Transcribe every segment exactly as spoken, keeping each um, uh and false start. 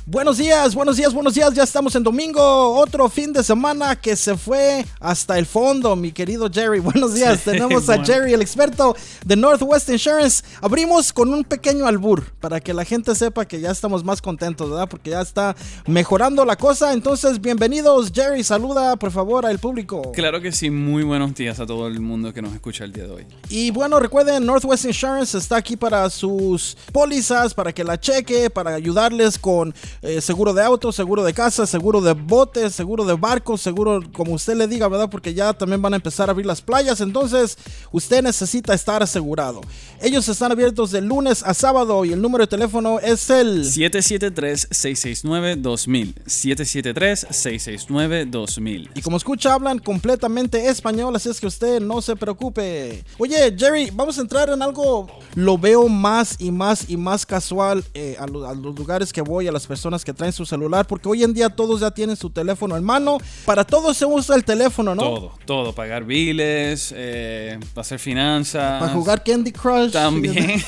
Buenos días, buenos días, buenos días. Ya estamos en domingo, otro fin de semana que se fue hasta el fondo, mi querido Jerry. Buenos días, sí, tenemos bueno. a Jerry, el experto de Northwest Insurance. Abrimos con un pequeño albur para que la gente sepa que ya estamos más contentos, ¿verdad? Porque ya está mejorando la cosa. Entonces, bienvenidos, Jerry. Saluda, por favor, al público. Claro que sí, muy buenos días a todo el mundo que nos escucha el día de hoy. Y bueno, recuerden, Northwest Insurance está aquí para sus pólizas, para que la cheque, para ayudarles con Eh, seguro de auto, seguro de casa, seguro de botes, seguro de barcos, seguro como usted le diga, ¿verdad? Porque ya también van a empezar a abrir las playas, entonces usted necesita estar asegurado. Ellos están abiertos de lunes a sábado y el número de teléfono es el siete siete tres, seis seis nueve, dos mil. siete siete tres, seis seis nueve, dos mil. Y como escucha, hablan completamente español, así es que usted no se preocupe. Oye, Jerry, vamos a entrar en algo, lo veo más y más y más casual eh, a, lo, a los lugares que voy, a las personas que traen su celular, porque hoy en día todos ya tienen su teléfono en mano. Para todo se usa el teléfono, ¿no? Todo, todo, pagar biles, eh, hacer finanzas, para jugar Candy Crush también,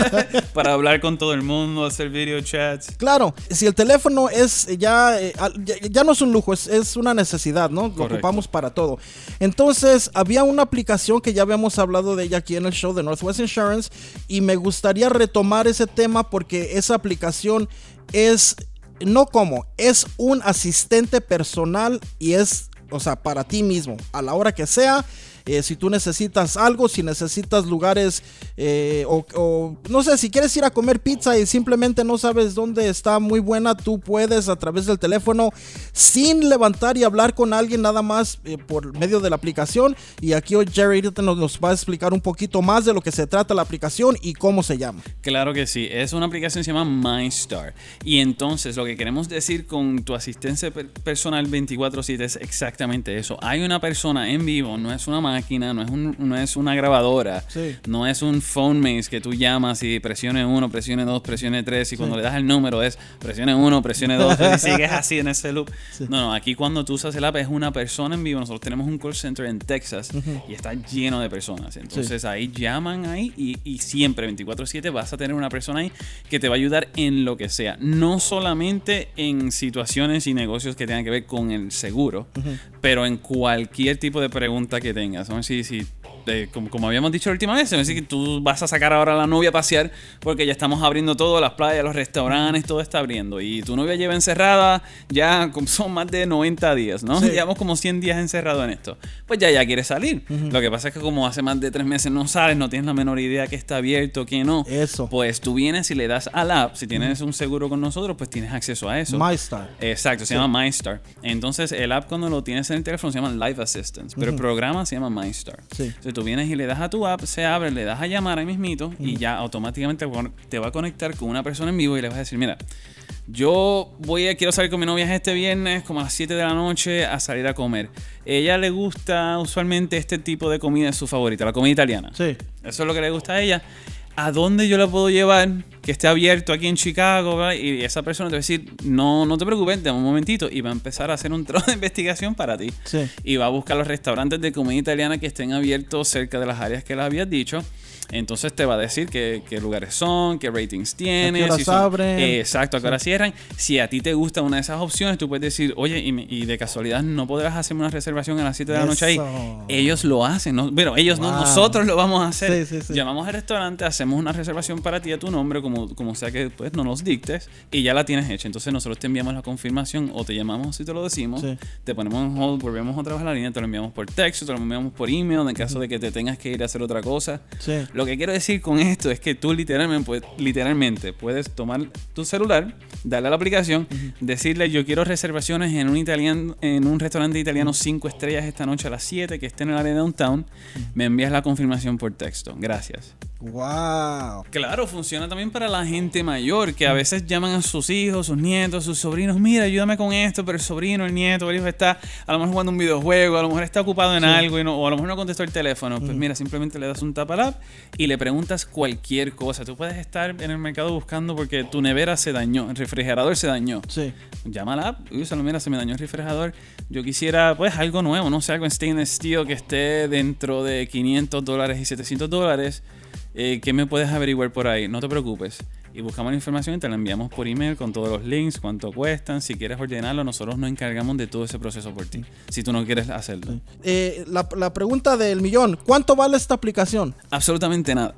para hablar con todo el mundo, hacer video chats. Claro, si el teléfono es ya, ya, ya no es un lujo, es, es una necesidad, ¿no? Lo ocupamos para todo. Entonces, había una aplicación que ya habíamos hablado de ella aquí en el show de Northwest Insurance y me gustaría retomar ese tema porque esa aplicación es, no como, es un asistente personal y es, o sea, para ti mismo, a la hora que sea. Eh, si tú necesitas algo, si necesitas lugares eh, o, o no sé, si quieres ir a comer pizza y simplemente no sabes dónde está muy buena, tú puedes a través del teléfono sin levantar y hablar con alguien nada más eh, por medio de la aplicación. Y aquí hoy Jerry nos, nos va a explicar un poquito más de lo que se trata la aplicación y cómo se llama. Claro que sí, es una aplicación que se llama MyStar y entonces lo que queremos decir con tu asistencia personal veinticuatro siete es exactamente eso. Hay una persona en vivo, no es una máquina, no es, un, no es una grabadora, sí. No es un phone maze que tú llamas y presione uno, presione dos, presione tres y sí. Cuando le das el número es presione uno, presione dos y sigues así en ese loop. Sí. No, no, aquí cuando tú usas el app es una persona en vivo. Nosotros tenemos un call center en Texas uh-huh. y está lleno de personas. Entonces sí. ahí llaman ahí y, y siempre veinticuatro siete vas a tener una persona ahí que te va a ayudar en lo que sea. No solamente en situaciones y negocios que tengan que ver con el seguro, uh-huh. pero en cualquier tipo de pregunta que tengas. Vamos a decir, si, eh, como, como habíamos dicho la última vez, vamos a decir que tú vas a sacar ahora a la novia a pasear porque ya estamos abriendo todo, las playas, los restaurantes, todo está abriendo. Y tu novia lleva encerrada ya son más de noventa días, ¿no? Sí. Llevamos como cien días encerrados en esto. Pues ya, ya quieres salir. Uh-huh. Lo que pasa es que como hace más de tres meses no sales, no tienes la menor idea que está abierto, que no. Eso. Pues tú vienes y le das al app. Si tienes uh-huh. un seguro con nosotros, pues tienes acceso a eso. MyStar. Exacto, se sí. llama MyStar. Entonces el app cuando lo tienes en el teléfono se llama Live Assistance, pero uh-huh. el programa se llama MyStar. Sí. Entonces tú vienes y le das a tu app, se abre, le das a llamar ahí mismito uh-huh. y ya automáticamente te va a conectar con una persona en vivo y le vas a decir, mira, yo voy a, quiero salir con mi novia este viernes como a las siete de la noche a salir a comer. Ella le gusta usualmente este tipo de comida, es su favorita, la comida italiana. Sí. Eso es lo que le gusta a ella. ¿A dónde yo la puedo llevar que esté abierto aquí en Chicago? ¿Verdad? Y esa persona te va a decir, no, no te preocupes, dame un momentito. Y va a empezar a hacer un trabajo de investigación para ti. Sí. Y va a buscar los restaurantes de comida italiana que estén abiertos cerca de las áreas que le habías dicho. Entonces te va a decir qué, qué lugares son, qué ratings tienen. ¿A qué horas si son, abren? Eh, exacto, a qué sí. horas cierran. Si a ti te gusta una de esas opciones, tú puedes decir, oye, y, me, y de casualidad no podrás hacerme una reservación a las siete de la noche ahí. Ellos lo hacen. ¿no? Bueno, ellos wow. no, nosotros lo vamos a hacer. Sí, sí, sí. Llamamos al restaurante, hacemos una reservación para ti a tu nombre, como, como sea que pues, no nos dictes, y ya la tienes hecha. Entonces nosotros te enviamos la confirmación o te llamamos si te lo decimos, sí. te ponemos en hold, volvemos otra vez a la línea, te lo enviamos por texto, te lo enviamos por email en caso uh-huh. de que te tengas que ir a hacer otra cosa. Sí. Lo que quiero decir con esto es que tú literalmente, pues, literalmente puedes tomar tu celular, darle a la aplicación, uh-huh. decirle yo quiero reservaciones en un italiano, en un restaurante italiano cinco estrellas esta noche a las siete que esté en el área de downtown, uh-huh. me envías la confirmación por texto. Gracias. Wow. Claro, funciona también para la gente mayor que a veces llaman a sus hijos, sus nietos, sus sobrinos, mira, ayúdame con esto, pero el sobrino, el nieto, el hijo está a lo mejor jugando un videojuego, a lo mejor está ocupado en sí. algo y no, o a lo mejor no contestó el teléfono. Pues uh-huh. mira, simplemente le das un tap al app y le preguntas cualquier cosa. Tú puedes estar en el mercado buscando porque tu nevera se dañó, el refrigerador se dañó. Sí. Llama al app, úsalo, mira, se me dañó el refrigerador. Yo quisiera, pues, algo nuevo, no sé, algo en stainless steel que esté dentro de quinientos dólares y setecientos dólares. Eh, ¿Qué me puedes averiguar por ahí? No te preocupes. y buscamos la información y te la enviamos por email con todos los links, cuánto cuestan. Si quieres ordenarlo, nosotros nos encargamos de todo ese proceso por ti, si tú no quieres hacerlo. Sí. Eh, la, la pregunta del millón, ¿cuánto vale esta aplicación? Absolutamente nada.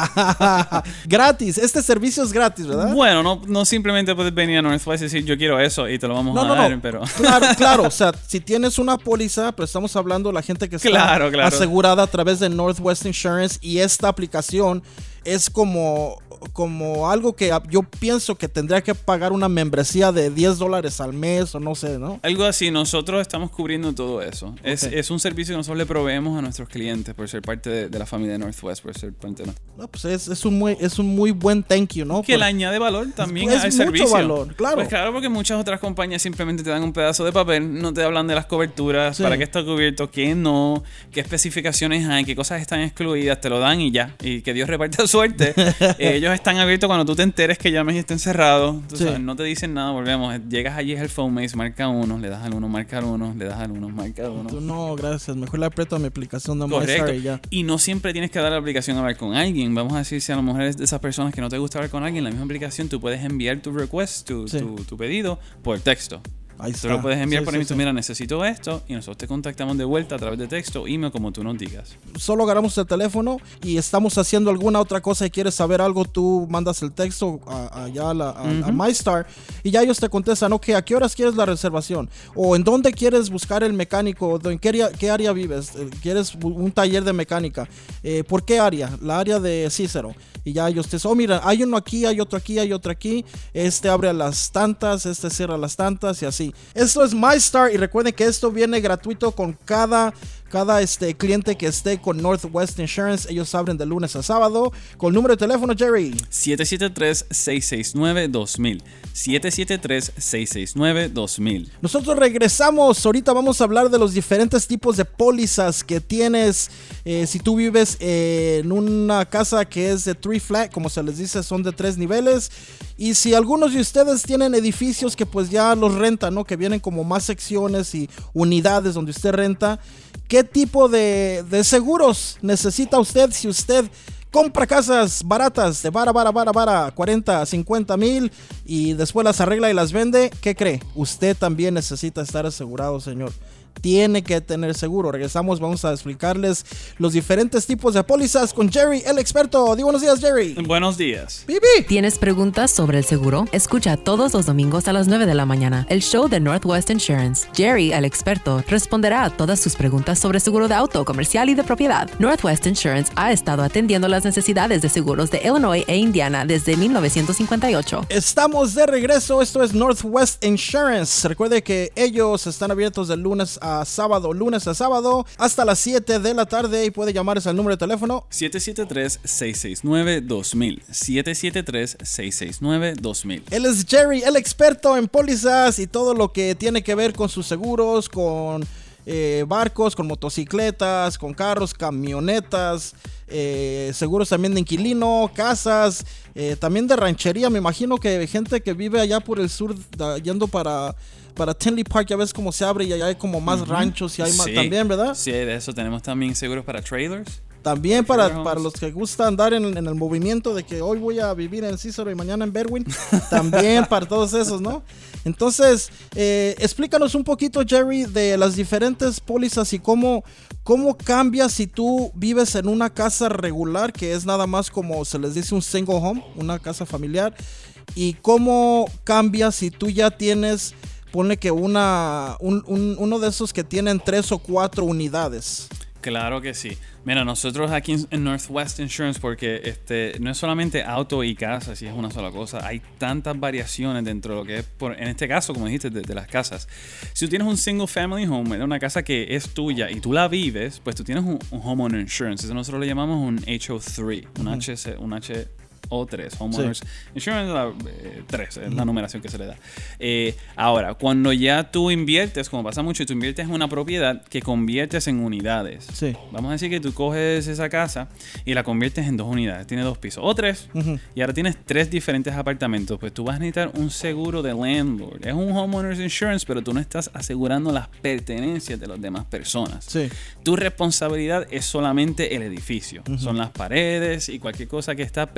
Gratis, este servicio es gratis, ¿verdad? Bueno, no, no simplemente puedes venir a Northwest y decir yo quiero eso y te lo vamos no, a no, dar, no. pero... Claro, claro, o sea, si tienes una póliza, pues estamos hablando de la gente que está claro, claro. asegurada a través de Northwest Insurance, y esta aplicación es como, como algo que yo pienso que tendría que pagar una membresía de diez dólares al mes o no sé, ¿no? Algo así, nosotros estamos cubriendo todo eso. Okay. Es, es un servicio que nosotros le proveemos a nuestros clientes por ser parte de, de la familia de Northwest, por ser parte de... No, pues es, es, un muy, es un muy buen thank you, ¿no? Que por, le añade valor también es al mucho servicio. valor, claro. Pues claro, porque muchas otras compañías simplemente te dan un pedazo de papel, no te hablan de las coberturas, sí. para qué está cubierto, qué no, qué especificaciones hay, qué cosas están excluidas, te lo dan y ya. Y que Dios reparta suerte. eh, ellos están abiertos cuando tú te enteres que llames y estén cerrados. Tú sí. sabes, no te dicen nada, volvemos. Llegas allí, es el phone maze, marca uno, le das al uno, marca al uno, le das al uno, marca al uno. Tú no, gracias. Mejor le aprieto a mi aplicación de Correcto. y ya. Y no siempre tienes que dar la aplicación a hablar con alguien. Vamos a decir, si a lo mejor eres de esas personas que no te gusta hablar con alguien, la misma aplicación tú puedes enviar tu request, tu, sí. tu, tu pedido por texto. Ahí tú está. lo puedes enviar sí, por sí, email, sí. mira, necesito esto, y nosotros te contactamos de vuelta a través de texto, email, como tú nos digas. Solo agarramos el teléfono y estamos haciendo alguna otra cosa y quieres saber algo, tú mandas el texto a, allá a, la, a, uh-huh. a MyStar y ya ellos te contestan, ok, ¿a qué horas quieres la reservación? O ¿en dónde quieres buscar el mecánico? ¿En qué área, qué área vives? ¿Quieres un taller de mecánica? Eh, ¿Por qué área? La área de Cícero. Y ya ellos te dicen, oh mira, hay uno aquí, hay otro aquí, hay otro aquí. Este abre a las tantas, este cierra a las tantas y así. Esto es MyStar y recuerden que esto viene gratuito con cada... Cada este, cliente que esté con Northwest Insurance. Ellos abren de lunes a sábado. Con el número de teléfono, Jerry. siete siete tres, seis seis nueve, dos mil. siete siete tres, seis seis nueve, dos mil. Nosotros regresamos. Ahorita vamos a hablar de los diferentes tipos de pólizas que tienes. Eh, si tú vives eh, en una casa que es de three flat, como se les dice, son de tres niveles. Y si algunos de ustedes tienen edificios que pues ya los rentan, ¿no? Que vienen como más secciones y unidades donde usted renta. ¿Qué tipo de, de seguros necesita usted si usted compra casas baratas de vara, vara, vara, vara, cuarenta, cincuenta mil y después las arregla y las vende? ¿Qué cree? Usted también necesita estar asegurado, señor. Tiene que tener seguro. Regresamos, vamos a explicarles los diferentes tipos de pólizas con Jerry, el experto. Di buenos días, Jerry. Buenos días. Bibi. ¿Tienes preguntas sobre el seguro? Escucha todos los domingos a las nueve de la mañana el show de Northwest Insurance. Jerry, el experto, responderá a todas sus preguntas sobre seguro de auto, comercial y de propiedad. Northwest Insurance ha estado atendiendo las necesidades de seguros de Illinois e Indiana desde mil novecientos cincuenta y ocho. Estamos de regreso. Esto es Northwest Insurance. Recuerde que ellos están abiertos de lunes a sábado, lunes a sábado, hasta las siete de la tarde y puede llamarles al número de teléfono siete siete tres, seis seis nueve, dos mil. siete siete tres, seis seis nueve, dos mil. Él es Jerry, el experto en pólizas y todo lo que tiene que ver con sus seguros, con eh, barcos, con motocicletas, con carros, camionetas, eh, seguros también de inquilino, casas, eh, también de ranchería. Me imagino que gente que vive allá por el sur, da, yendo para... Para Tinley Park, ya ves cómo se abre y allá hay como más uh-huh. ranchos y hay más sí. también, ¿verdad? Sí, de eso tenemos también seguros para trailers. También para, para los que gusta andar en, en el movimiento de que hoy voy a vivir en Cícero y mañana en Berwyn. También para todos esos, ¿no? Entonces, eh, explícanos un poquito, Jerry, de las diferentes pólizas y cómo, cómo cambia si tú vives en una casa regular, que es nada más como se les dice un single home, una casa familiar, y cómo cambia si tú ya tienes... Pone que una un, un, uno de esos que tienen tres o cuatro unidades. Claro que sí. Mira, nosotros aquí en Northwest Insurance, porque este no es solamente auto y casa, si es una sola cosa, hay tantas variaciones dentro de lo que es, por, en este caso, como dijiste, de, de las casas. Si tú tienes un single family home, una casa que es tuya y tú la vives, pues tú tienes un, un homeowner insurance. Eso nosotros le llamamos un H O tres, un uh-huh. H C, un H o tres, Homeowners sí. Insurance la, eh, tres, es uh-huh. la numeración que se le da. Eh, ahora, cuando ya tú inviertes, como pasa mucho, tú inviertes en una propiedad que conviertes en unidades. Sí. Vamos a decir que tú coges esa casa y la conviertes en dos unidades, tiene dos pisos o tres, uh-huh. y ahora tienes tres diferentes apartamentos. Pues tú vas a necesitar un seguro de landlord. Es un Homeowners Insurance, pero tú no estás asegurando las pertenencias de las demás personas. Sí. Tu responsabilidad es solamente el edificio. Uh-huh. Son las paredes y cualquier cosa que está permanente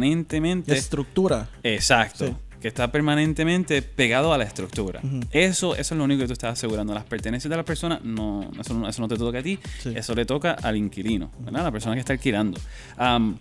permanentemente... Estructura. Exacto. Sí. Que está permanentemente pegado a la estructura. Uh-huh. Eso, eso es lo único que tú estás asegurando. Las pertenencias de la persona, no, eso, no, eso no te toca a ti, sí. Eso le toca al inquilino, ¿verdad? La persona que está alquilando. Um,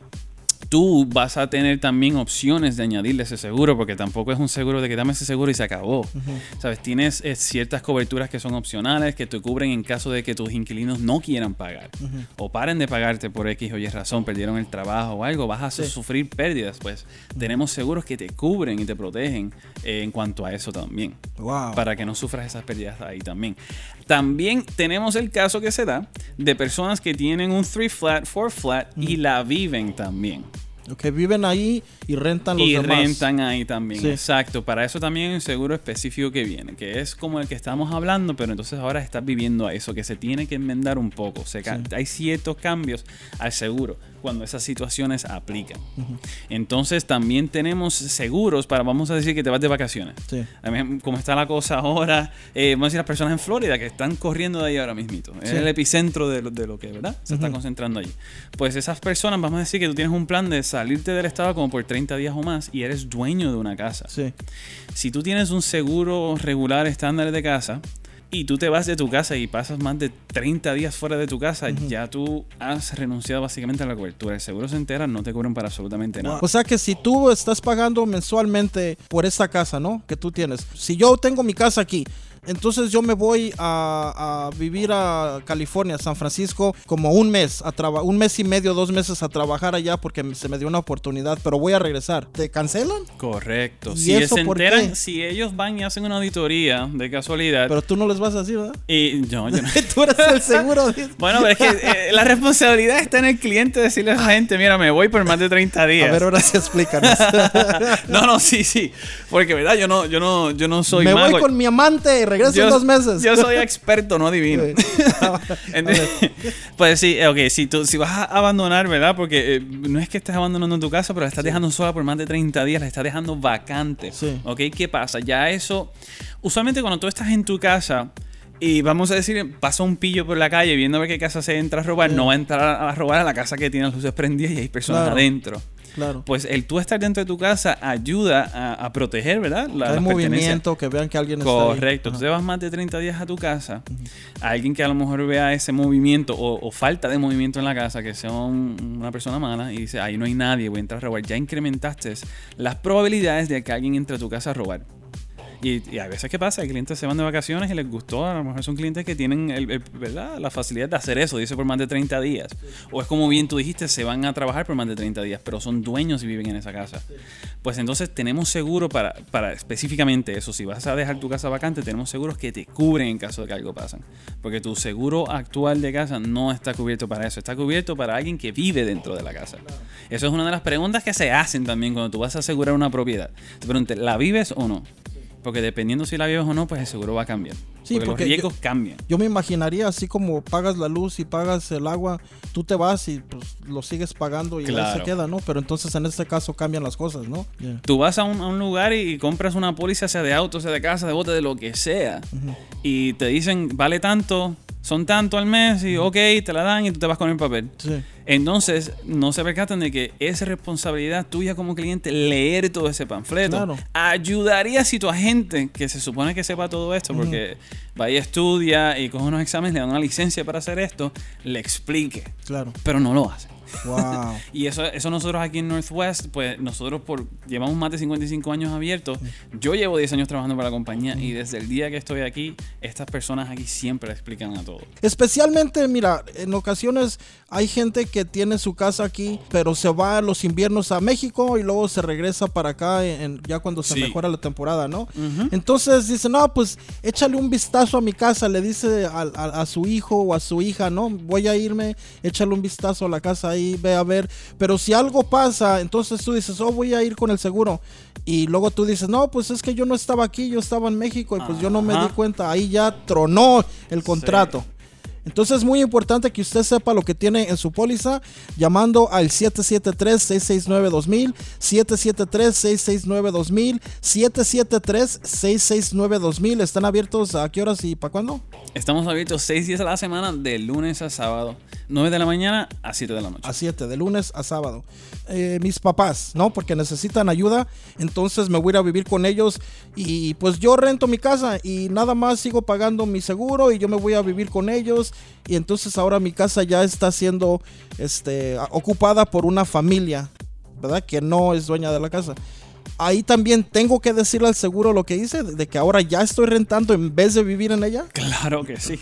Tú vas a tener también opciones de añadirle ese seguro, porque tampoco es un seguro de que dame ese seguro y se acabó. Uh-huh. ¿Sabes? Tienes eh, ciertas coberturas que son opcionales, que te cubren en caso de que tus inquilinos no quieran pagar. Uh-huh. O paren de pagarte por X o Y razón, perdieron el trabajo o algo, vas a sí. sufrir pérdidas. Pues uh-huh. tenemos seguros que te cubren y te protegen eh, en cuanto a eso también. Wow. Para que no sufras esas pérdidas ahí también. También tenemos el caso que se da de personas que tienen un three flat, four flat uh-huh. y la viven también. Que viven ahí y rentan los y demás. Y rentan ahí también, sí. Exacto. Para eso también hay un seguro específico que viene, que es como el que estamos hablando, pero entonces ahora estás viviendo a eso, que se tiene que enmendar un poco. Se sí. Hay ciertos cambios al seguro cuando esas situaciones aplican. Uh-huh. Entonces también tenemos seguros para, vamos a decir que te vas de vacaciones. Sí. Como está la cosa ahora, eh, vamos a decir las personas en Florida que están corriendo de ahí ahora mismito. Sí. Es el epicentro de lo, de lo que, ¿verdad? Se uh-huh. está concentrando allí. Pues esas personas, vamos a decir que tú tienes un plan de salirte del estado como por treinta días o más y eres dueño de una casa. Sí. Si tú tienes un seguro regular estándar de casa y tú te vas de tu casa y pasas más de treinta días fuera de tu casa, uh-huh. ya tú has renunciado básicamente a la cobertura. El seguro se entera, no te cubren para absolutamente nada. O sea que si tú estás pagando mensualmente por esa casa, ¿no? Que tú tienes. Si yo tengo mi casa aquí, entonces yo me voy a, a vivir a California, San Francisco, como un mes, a traba- un mes y medio, dos meses a trabajar allá porque se me dio una oportunidad, pero voy a regresar. ¿Te cancelan? Correcto. ¿Y si eso se por enteran, qué? Si ellos van y hacen una auditoría de casualidad. Pero tú no les vas a decir, ¿verdad? Y no, yo no. Tú eres el seguro. Bueno, pero es que eh, la responsabilidad está en el cliente decirle a esa gente, mira, me voy por más de treinta días. A ver, ahora sí explícanos. no, no, sí, sí. Porque, ¿verdad? Yo no, yo no, yo no soy me mago. Me voy con mi amante y regreso yo, en dos meses. Yo soy experto, no adivino. Sí. Entonces, pues sí, ok, si, tú, si vas a abandonar, ¿verdad? Porque eh, no es que estés abandonando tu casa, pero la estás sí. dejando sola por más de treinta días, la estás dejando vacante. Sí. Ok, ¿qué pasa? Ya eso, usualmente cuando tú estás en tu casa y vamos a decir, pasa un pillo por la calle viendo a ver qué casa se entra a robar, sí. no va a entrar a robar a la casa que tiene las luces prendidas y hay personas claro. adentro. Claro. Pues el tú estar dentro de tu casa ayuda a, a proteger, ¿verdad? La, hay movimiento, que vean que alguien Correcto. está ahí. Correcto. Tú te vas más de treinta días a tu casa, uh-huh. a alguien que a lo mejor vea ese movimiento o, o falta de movimiento en la casa, que sea un, una persona mala y dice, ahí no hay nadie, voy a entrar a robar. Ya incrementaste las probabilidades de que alguien entre a tu casa a robar. Y, y a veces, ¿qué pasa? Hay clientes se van de vacaciones y les gustó. A lo mejor son clientes que tienen el, el, ¿verdad? la facilidad de hacer eso, dice por más de treinta días. Sí. O es como bien tú dijiste, se van a trabajar por más de treinta días, pero son dueños y viven en esa casa. Sí. Pues entonces tenemos seguro para, para específicamente eso. Si vas a dejar tu casa vacante, tenemos seguros que te cubren en caso de que algo pase. Porque tu seguro actual de casa no está cubierto para eso. Está cubierto para alguien que vive dentro de la casa. Claro. Eso es una de las preguntas que se hacen también cuando tú vas a asegurar una propiedad. Te preguntan, ¿la vives o no? Porque dependiendo si la vives o no, pues el seguro va a cambiar. Sí, porque, porque los riesgos yo, cambian. Yo me imaginaría así como pagas la luz y pagas el agua, tú te vas y pues lo sigues pagando y claro. ahí se queda, ¿no? Pero entonces en este caso cambian las cosas, ¿no? Yeah. Tú vas a un, a un lugar y, y compras una póliza, sea de auto, sea de casa, de bote, de lo que sea. Uh-huh. Y te dicen, vale tanto, son tanto al mes y uh-huh. ok, te la dan y tú te vas con el papel. Sí. Entonces, no se percatan de que es responsabilidad tuya como cliente leer todo ese panfleto. Claro. Ayudaría si tu agente, que se supone que sepa todo esto, uh-huh. porque va y estudia y coge unos exámenes, le dan una licencia para hacer esto, le explique. Claro. Pero no lo hace. Wow. Y eso, eso nosotros aquí en Northwest, pues nosotros por llevamos más de cincuenta y cinco años abiertos. Yo llevo diez años trabajando para la compañía y desde el día que estoy aquí, estas personas aquí siempre le explican a todo. Especialmente, mira, en ocasiones hay gente que tiene su casa aquí, pero se va a los inviernos a México y luego se regresa para acá en, ya cuando se sí. mejora la temporada, ¿no? Uh-huh. Entonces dice, no, pues échale un vistazo a mi casa, le dice a, a, a su hijo o a su hija, ¿no? Voy a irme, échale un vistazo a la casa ahí, ve a ver, pero si algo pasa, entonces tú dices, oh, voy a ir con el seguro, y luego tú dices, no, pues es que yo no estaba aquí, yo estaba en México y pues Ajá. yo no me di cuenta, ahí ya tronó el contrato. Sí. Entonces es muy importante que usted sepa lo que tiene en su póliza llamando al siete siete tres, seis seis nueve, dos mil, siete siete tres, seis seis nueve, dos mil, siete siete tres, seis seis nueve, dos mil. ¿Están abiertos a qué horas y para cuándo? Estamos abiertos seis días a la semana, de lunes a sábado, nueve de la mañana a siete de la noche. A siete, de lunes a sábado. Eh, mis papás, ¿no? Porque necesitan ayuda, entonces me voy a ir a vivir con ellos y pues yo rento mi casa y nada más sigo pagando mi seguro y yo me voy a vivir con ellos y entonces ahora mi casa ya está siendo este, ocupada por una familia, ¿verdad? Que no es dueña de la casa. Ahí también tengo que decirle al seguro lo que hice, de que ahora ya estoy rentando en vez de vivir en ella. Claro que sí.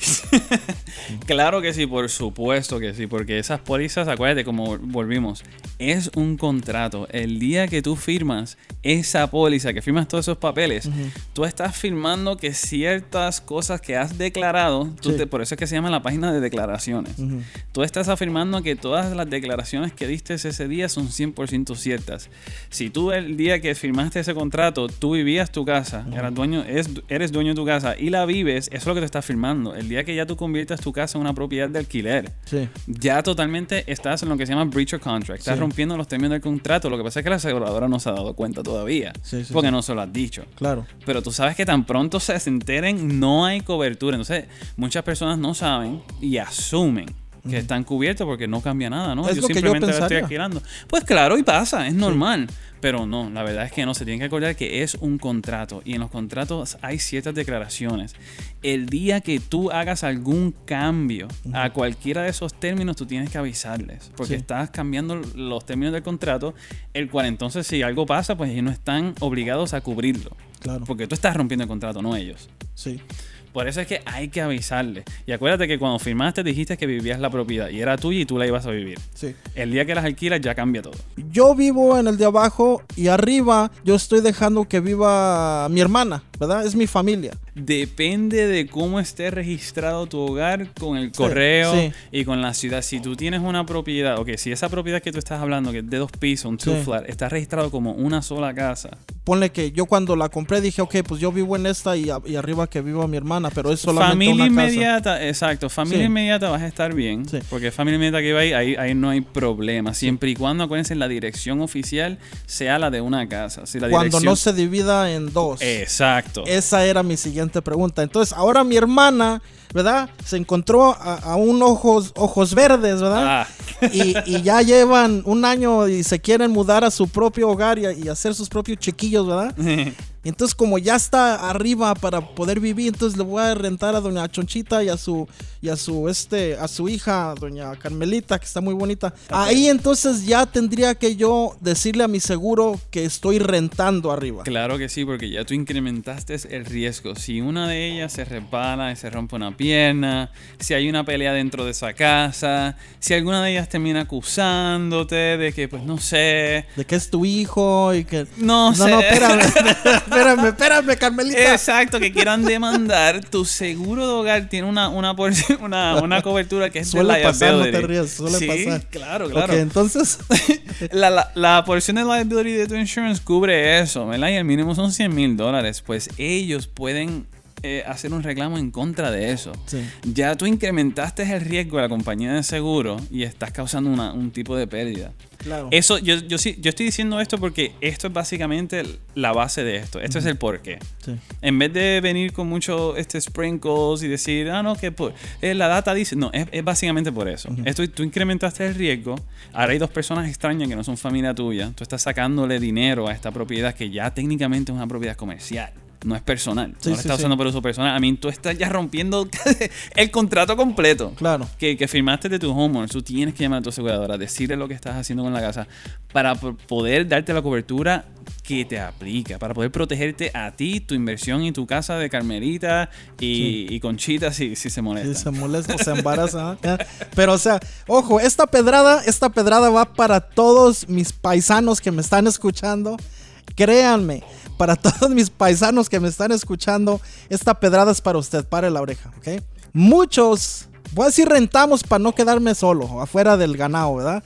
Claro que sí, por supuesto que sí, porque esas pólizas, acuérdate, como volvimos, es un contrato. El día que tú firmas esa póliza, que firmas todos esos papeles, uh-huh. tú estás firmando que ciertas cosas que has declarado, tú sí. te, por eso es que se llama la página de declaraciones. Uh-huh. Tú estás afirmando que todas las declaraciones que diste ese día son cien por ciento ciertas. Si tú el día que firmaste ese contrato, tú vivías tu casa, uh-huh. eras dueño, eres, eres dueño de tu casa y la vives, eso es lo que te estás firmando. El día que ya tú conviertas tu casa en una propiedad de alquiler, sí. ya totalmente estás en lo que se llama breach of contract. Estás sí. rompiendo los términos del contrato. Lo que pasa es que la aseguradora no se ha dado cuenta todavía, sí, sí, porque sí. no se lo has dicho. Claro. Pero tú sabes que tan pronto se enteren, no hay cobertura. Entonces, muchas personas no saben y asumen que están cubiertos porque no cambia nada, ¿no? Es yo lo simplemente que yo la estoy alquilando. Pues claro, y pasa, es normal. Sí. Pero no, la verdad es que no, se tienen que acordar que es un contrato y en los contratos hay ciertas declaraciones. El día que tú hagas algún cambio uh-huh. a cualquiera de esos términos, tú tienes que avisarles porque sí. estás cambiando los términos del contrato, el cual entonces si algo pasa, pues ellos no están obligados a cubrirlo. Claro. Porque tú estás rompiendo el contrato, no ellos. Sí. Por eso es que hay que avisarle. Y acuérdate que cuando firmaste dijiste que vivías la propiedad y era tuya y tú la ibas a vivir. Sí. El día que las alquilas ya cambia todo. Yo vivo en el de abajo y arriba yo estoy dejando que viva mi hermana, ¿verdad? Es mi familia. Depende de cómo esté registrado tu hogar con el correo sí, sí. y con la ciudad. Si tú tienes una propiedad, ok, si esa propiedad que tú estás hablando, que es de dos pisos, un two sí. flat, está registrado como una sola casa. Ponle que yo cuando la compré dije, ok, pues yo vivo en esta y, y arriba que viva mi hermana, pero es solamente familia una inmediata, casa. Exacto, familia sí. inmediata vas a estar bien, sí. porque familia inmediata que va ahí, ahí, ahí no hay problema, siempre sí. y cuando, acuérdense, la dirección oficial sea la de una casa. Si la cuando dirección... no se divida en dos. Exacto. Esa era mi siguiente pregunta. Entonces, ahora mi hermana, ¿verdad? Se encontró a, a un ojos, ojos verdes, ¿verdad? Ah. Y, y ya llevan un año y se quieren mudar a su propio hogar y, y hacer sus propios chiquillos, ¿verdad? Entonces, como ya está arriba para poder vivir, entonces le voy a rentar a doña Chonchita y a su y a su este a su hija, doña Carmelita, que está muy bonita. Okay. Ahí entonces ya tendría que yo decirle a mi seguro que estoy rentando arriba. Claro que sí, porque ya tú incrementaste el riesgo. Si una de ellas se resbala y se rompe una pierna, si hay una pelea dentro de esa casa, si alguna de ellas termina acusándote de que, pues no sé, de que es tu hijo y que no, no sé. No, espérame, espérame, espérame, Carmelita. Exacto, que quieran demandar, tu seguro de hogar tiene una una, una, una cobertura que es suele de pasar, liability. No te rías, suele sí, pasar. claro, claro. Ok, entonces la, la, la porción de liability de tu insurance cubre eso, ¿verdad? Y el mínimo son cien mil dólares. Pues ellos pueden eh, hacer un reclamo en contra de eso. Sí. Ya tú incrementaste el riesgo de la compañía de seguro y estás causando una, un tipo de pérdida. Claro. Eso, yo, yo, sí, yo estoy diciendo esto porque esto es básicamente la base de esto. Esto uh-huh. es el porqué. Sí. En vez de venir con muchos este, sprinkles y decir, ah, no, que por, eh, la data dice. No, es, es básicamente por eso. Uh-huh. Esto, tú incrementaste el riesgo. Ahora hay dos personas extrañas que no son familia tuya. Tú estás sacándole dinero a esta propiedad que ya técnicamente es una propiedad comercial. No es personal. Sí, no lo sí, estás sí. usando por uso personal. A mí tú estás ya rompiendo el contrato completo. Claro. Que, que firmaste de tu homeowner. Tú tienes que llamar a tu aseguradora, decirle lo que estás haciendo con la casa para poder darte la cobertura que te aplica, para poder protegerte a ti, tu inversión y tu casa de Carmelita y, sí. y Conchita si, si se molesta. Si se molesta o se embaraza. Pero o sea, ojo, esta pedrada, esta pedrada va para todos mis paisanos que me están escuchando. Créanme, para todos mis paisanos que me están escuchando, esta pedrada es para usted, pare la oreja, ¿ok? Muchos, voy a decir rentamos para no quedarme solo, afuera del ganado, ¿verdad?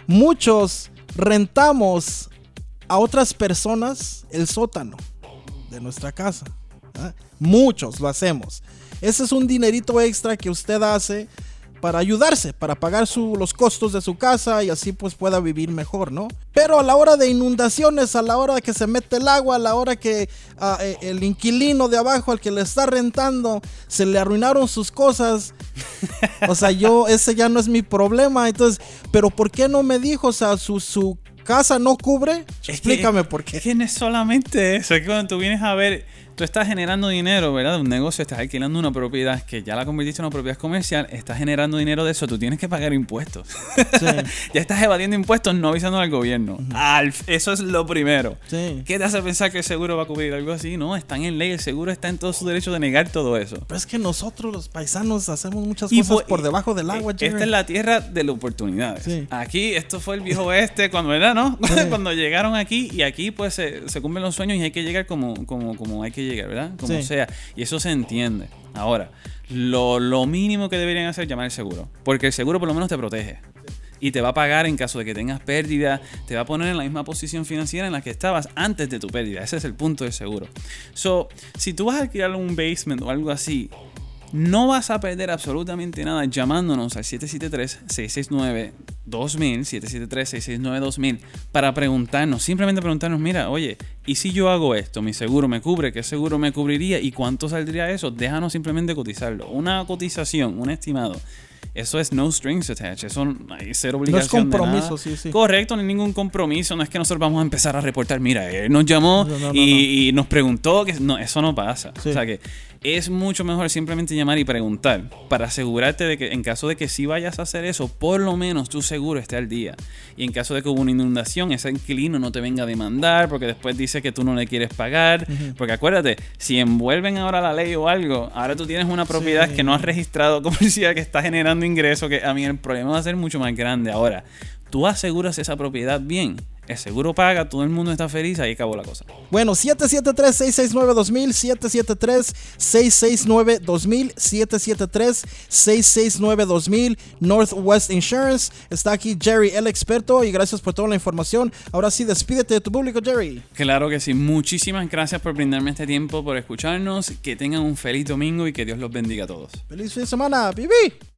Muchos rentamos a otras personas el sótano de nuestra casa, ¿verdad? Muchos lo hacemos. Ese es un dinerito extra que usted hace para ayudarse, para pagar su, los costos de su casa y así pues pueda vivir mejor, ¿no? Pero a la hora de inundaciones, a la hora que se mete el agua, a la hora que uh, el inquilino de abajo al que le está rentando se le arruinaron sus cosas, o sea, yo, ese ya no es mi problema. Entonces, pero ¿por qué no me dijo? O sea, su, su casa no cubre. Es Explícame que, por qué. Es que no es solamente eso, es que cuando tú vienes a ver, tú estás generando dinero, ¿verdad? De un negocio, estás alquilando una propiedad que ya la convertiste en una propiedad comercial, estás generando dinero de eso, tú tienes que pagar impuestos. Sí. Ya estás evadiendo impuestos, no avisando al gobierno. Uh-huh. Al, eso es lo primero. Sí. ¿Qué te hace pensar que el seguro va a cubrir algo así? No, están en ley, el seguro está en todo su derecho de negar todo eso. Pero es que nosotros los paisanos hacemos muchas y cosas por, por debajo del agua, Jerry. Esta es la tierra de las oportunidades. Sí. Aquí, esto fue el viejo oeste, cuando, ¿verdad? ¿No? Sí. Cuando llegaron aquí, y aquí pues se, se cumplen los sueños y hay que llegar como, como, como hay que llegar, ¿verdad? Como sí. sea, y eso se entiende. Ahora, lo, lo mínimo que deberían hacer es llamar al seguro, porque el seguro por lo menos te protege y te va a pagar en caso de que tengas pérdida, te va a poner en la misma posición financiera en la que estabas antes de tu pérdida. Ese es el punto del seguro. So, si tú vas a alquilar un basement o algo así, no vas a perder absolutamente nada llamándonos al siete siete tres, seis seis nueve, dos mil, siete siete tres, seis seis nueve, dos mil para preguntarnos, simplemente preguntarnos, mira, oye, ¿y si yo hago esto? ¿Mi seguro me cubre? ¿Qué seguro me cubriría? ¿Y cuánto saldría eso? Déjanos simplemente cotizarlo. Una cotización, un estimado. Eso es no strings attached. Eso hay cero obligación. No es compromiso, de nada. sí, sí. Correcto, no hay ningún compromiso. No es que nosotros vamos a empezar a reportar. Mira, él nos llamó no, no, no, y, no. y nos preguntó. Que no, eso no pasa. Sí. O sea que es mucho mejor simplemente llamar y preguntar para asegurarte de que en caso de que sí vayas a hacer eso, por lo menos tu seguro esté al día. Y en caso de que hubo una inundación, ese inquilino no te venga a demandar porque después dice que tú no le quieres pagar. Uh-huh. Porque acuérdate, si envuelven ahora la ley o algo, ahora tú tienes una propiedad sí. que no has registrado comercial, que está generando ingresos, que a mí el problema va a ser mucho más grande. Ahora, tú aseguras esa propiedad bien. El seguro paga, todo el mundo está feliz, ahí acabó la cosa. Bueno, siete siete tres, seis seis nueve, dos mil, siete siete tres, seis seis nueve, dos mil, siete siete tres, seis seis nueve, dos mil, Northwest Insurance. Está aquí Jerry, el experto, y gracias por toda la información. Ahora sí, despídete de tu público, Jerry. Claro que sí. Muchísimas gracias por brindarme este tiempo, por escucharnos. Que tengan un feliz domingo y que Dios los bendiga a todos. Feliz fin de semana, Bibi.